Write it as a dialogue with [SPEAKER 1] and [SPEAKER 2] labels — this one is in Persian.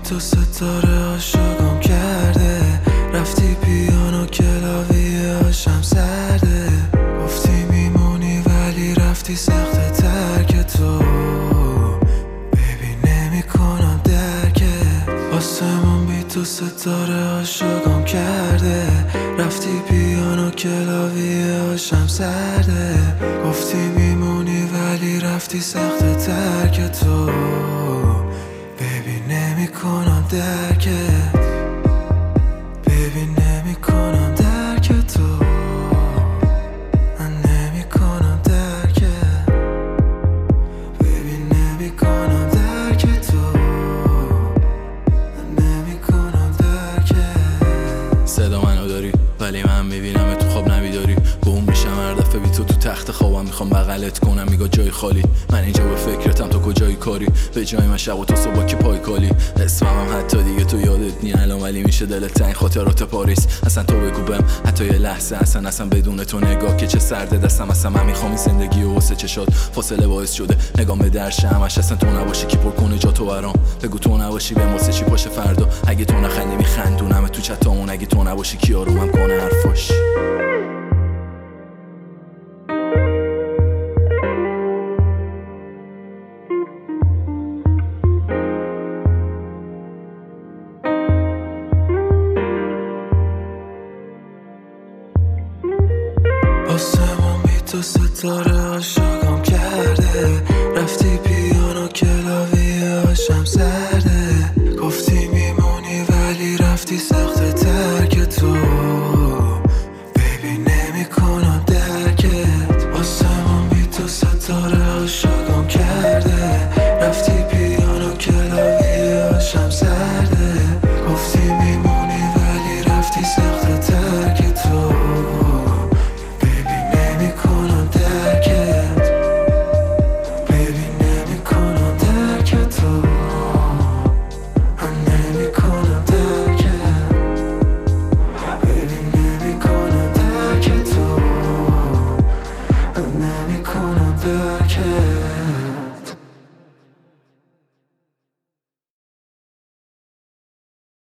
[SPEAKER 1] تو ستاره عاشقم کرده، رفتی پیانو کلاویه هاشم سرده، گفتی میمونی ولی رفتی سخت ترک تو، ببین نمی کنم درکت. آسمون بی تو ستاره عاشقم کرده، رفتی پیانو کلاویه هاشم سرده، گفتی میمونی ولی رفتی سخت ترک تو، ببین نمی کنم درکت، ببین نمی کنم درک تو، من نمی کنم درکت، ببین نمی کنم درک تو، من نمی کنم درکت.
[SPEAKER 2] صدا منو داری ولی من میبینم تو خواب نمیداری، گم میشم هر دفعه بی تو تخت خوابم، میخوام بغلت کنم میگه جای خالی، من اینجا به فکرتم تو کجای کاری، به جای من شب و تو صبح کی پای کالی، اسمم حتی دیگه تو یادت نی الان ولی میشه دلت تنگ، خاطرات پاریس اصلا تو بگو بهم حتی یه لحظه اصلا بدون تو نگاه که چه سرده دستم، اصلا من میخوام این زندگی و واسه چشات فاصله باعث شده نگام به درش همش، اصلا تو نباشی کی پر کنه جا تو برام، بگو تو نباشی به واسه چی باشه فردا، اگه تو نخندی میخندونم تو چتامون، اگه تو نباشی کی آرومم کنه حرفاش.
[SPEAKER 1] آسمون بی تو ستاره عاشقم کرده، رفتی پیانو کلاویه هاشم سرده، گفتی میمونی ولی رفتی سخت ترک تو، ببین نمی کنم درکت. آسمون بی تو ستاره عاشقم